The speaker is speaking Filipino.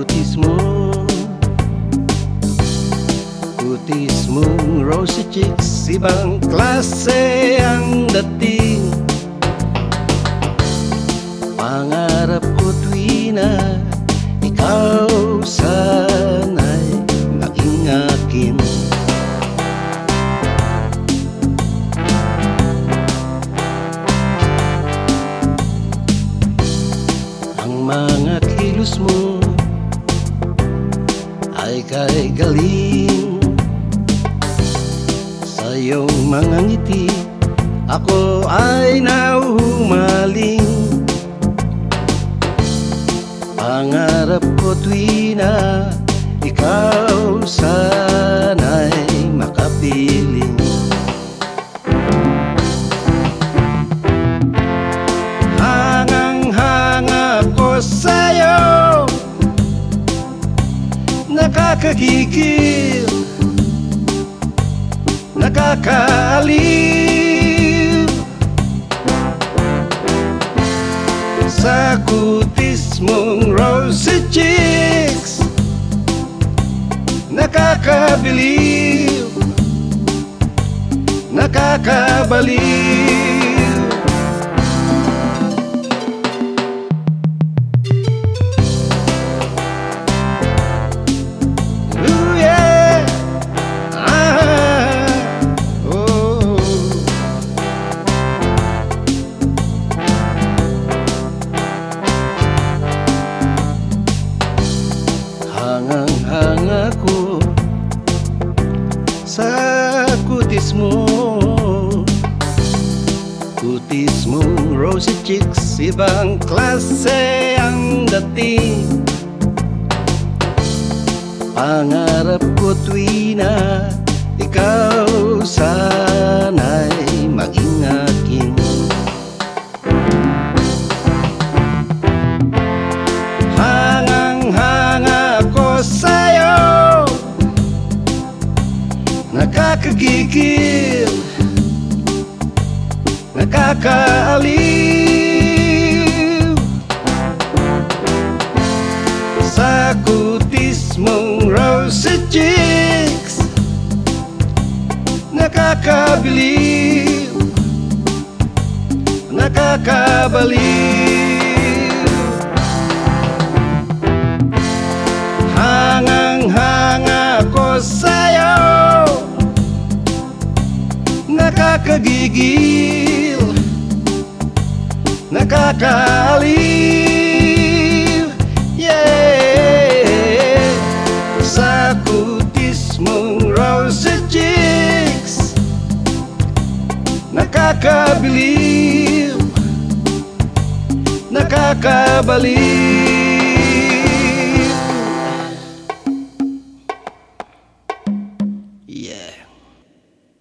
kutis mo, kutis mong rosy cheeks, ibang klase ang dating. Pangarap ko tuwi na ikaw sana'y maging akin. Ang mga kilos mo ay kay galing sa iyong mga ngiti, ako ay nahumaling. Pangarap ko tuwi na ikaw sana'y makapiling. Hangang-hanga ko sa'yo, nakakagigil, nakakaaliw. Sa kutis mong rosy cheeks, nakakabiliw, nakakabaliw. Ooh, yeah. Oh. Hangang-hanga ko sa kutis mo, kutis mong rosy cheeks, ibang klase ang dating. Pangarap ko tuwi na ikaw sana'y maging akin. Hangang-hanga ko sa'yo, nakakagigil, nakakaaliw. Sa kutis mong rosy cheeks, nakakabiliw, nakakabaliw. Hangang-hanga ko sa'yo, nakakagigil, nakakaaliw. Yeah. Sa kutis mong rosy cheeks, nakakabiliw, nakakabaliw.